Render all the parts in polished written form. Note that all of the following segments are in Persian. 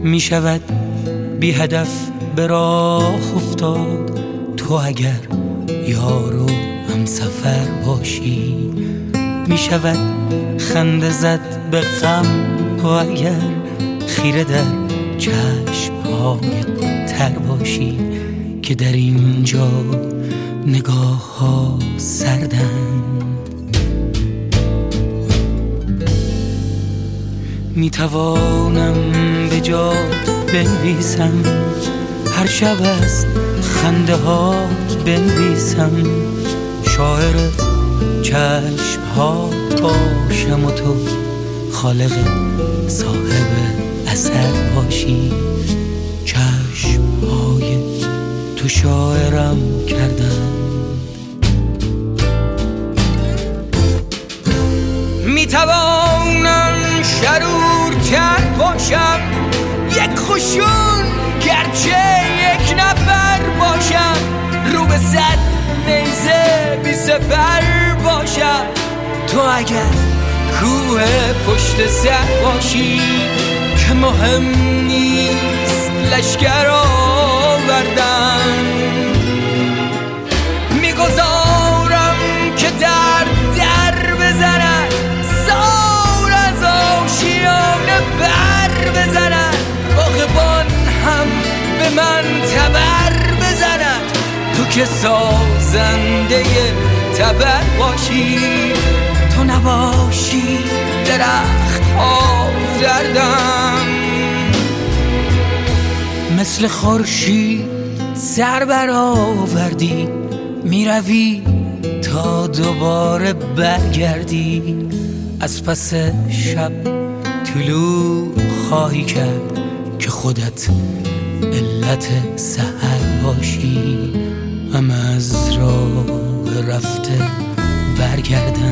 می شود بی هدف به راه افتاد تو اگر یار و همسفر باشی. می شود خنده زد به غم تو اگر خیره در چشم‌های تر باشی که در اینجا نگاه ها سردن. می توانم به جات بنویسم، هر شب از خنده هات بنویسم، شاعر چشم هات باشم و تو خالق صاحب اثر باشی. چشم های تو شاعرم کردن. می توانم شرورتر باشم، یک خشون گرچه یک نفر باشم، رو به صد نیزه بی سپر باشم، تو اگر کوه پشت سر باشی که مهم نیست لشکر آوردن. میگذارم که در بزنن، سار از آشیانه بر بزنن، باغبان هم به من تبر بزنن، تو که سازنده تبر باشی، تو نباشی درخت ها زردم. مثل خورشید سر برآوردی، میروی تا دوباره برگردی، از پس شب طلوع خواهی کرد که خودت علت سحر باشی. هم از راه رفته برگردن.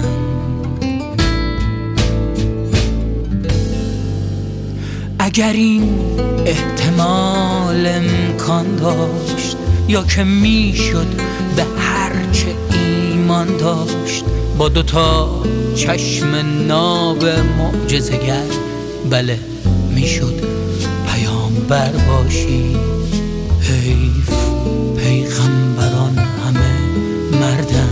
اگر این احتمال امکان داشت، یا که میشد به هر چه ایمان داشت، با دوتا چشم ناب معجزه‌گر بله میشد پیامبر باشی. حیف پیغمبران همه مردن.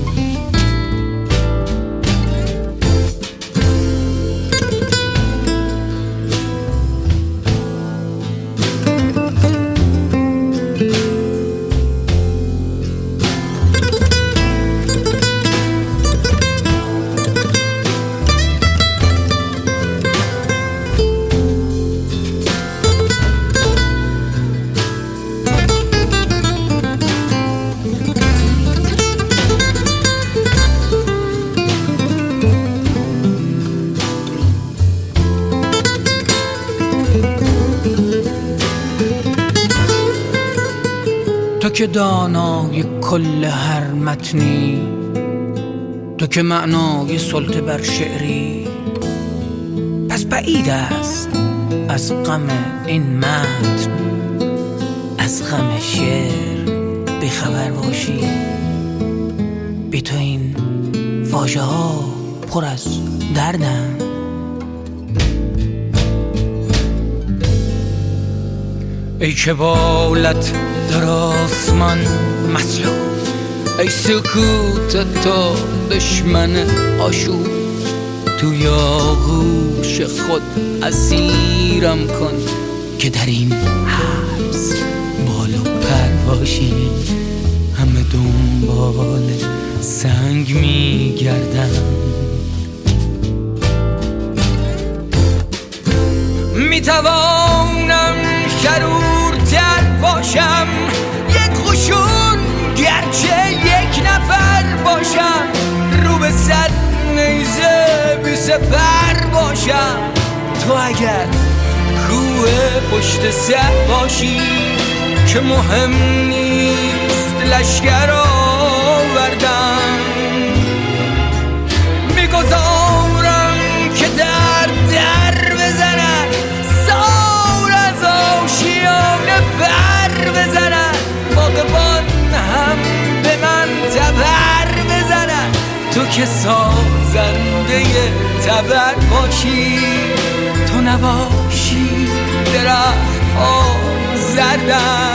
تو که دانای کل هر متنی، تو که معنای سلطه بر شعری، پس بعید است از غم این متن، از غم شعر بیخبر باشی. بی تو این واژه ها پر از دردن. ای که بالت در آسمان مسلوب، ای سکوت تو دشمن آشوب، توی آغوش خود اسیرم کن که در این حبس بال و پر باشی. همه دنبال سنگ میگردن. میتوانم شرورتر باشم، یک خشون گرچه یک نفر باشم، رو به صد نیزه بی سپر باشم، تو اگر کوه پشت سر باشی که مهم نیست لشکر آوردن. میگذارم که در بزنن، سار از آشیانه بر بزنن، باغبان هم به من تبر بزنن، تو که سازنده تبر باشی، تو نباشی درخت ها زردن.